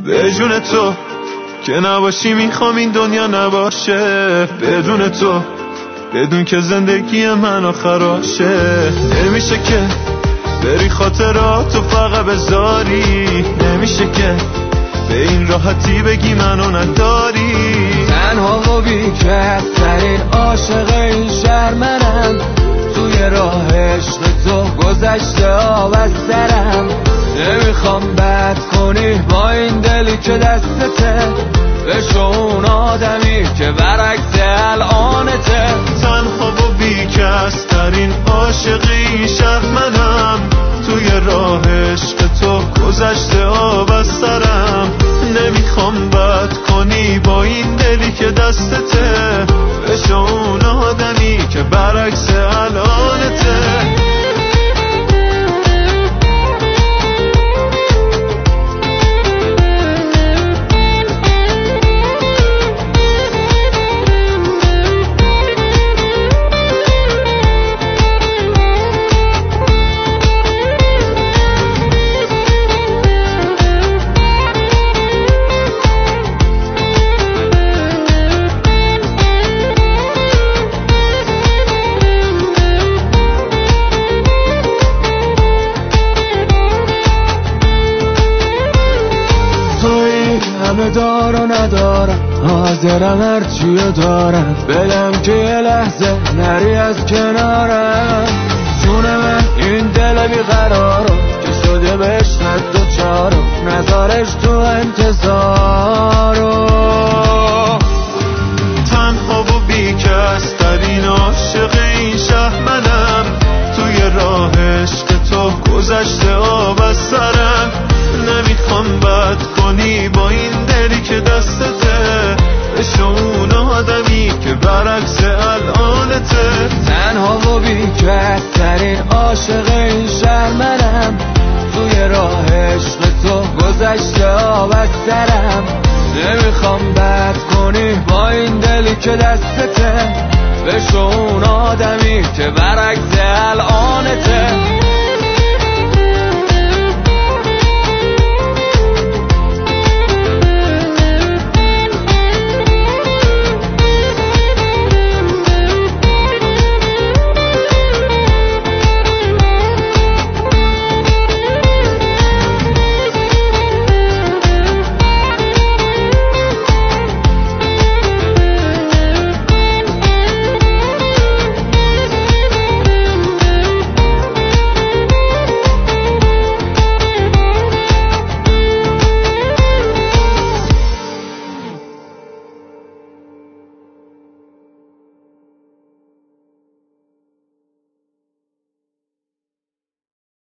به جون تو که نباشی میخوام این دنیا نباشه، بدون تو بدون که زندگی من آخراشه. نمیشه که بری خاطراتو فقط بذاری، نمیشه که به این راحتی بگی منو نداری. تنها و بی‌کس‌ترین عاشق این شهر منم، توی راه عشق تو گذشته آب از سرم. نمیخوام بد کنی با این دلی که دستته، بشو اون آدمی که برعکس الانته. تنها و بی‌کس‌ترین عاشق این شهر منم، توی راه عشق تو گذشته آب از سرم. نمیخوام بد کنی با این دلی که دستته، بشو اون آدمی که برعکس الانته. همه دار و ندارم، حاضرم هرچیو دارم بدم که یه لحظه نری از کنارم. جون من این دل بیقرارم که شده بهش رد و چارم، نذارش تو انتظارم. تنها و بی‌کس‌ترین عاشق این شهر منم، توی راه عشق تو گذشته آب از سرم. نمیخوام بد کنی با این دلی که دستته، بشو اون آدمی که برعکس الانته. تنها و بی‌کس‌ترین عاشق این شهر منم، توی راه عشق تو گذشته آب از سرم. نمیخوام بد کنی با این دلی که دستته، بشو اون آدمی که برعکس الانته.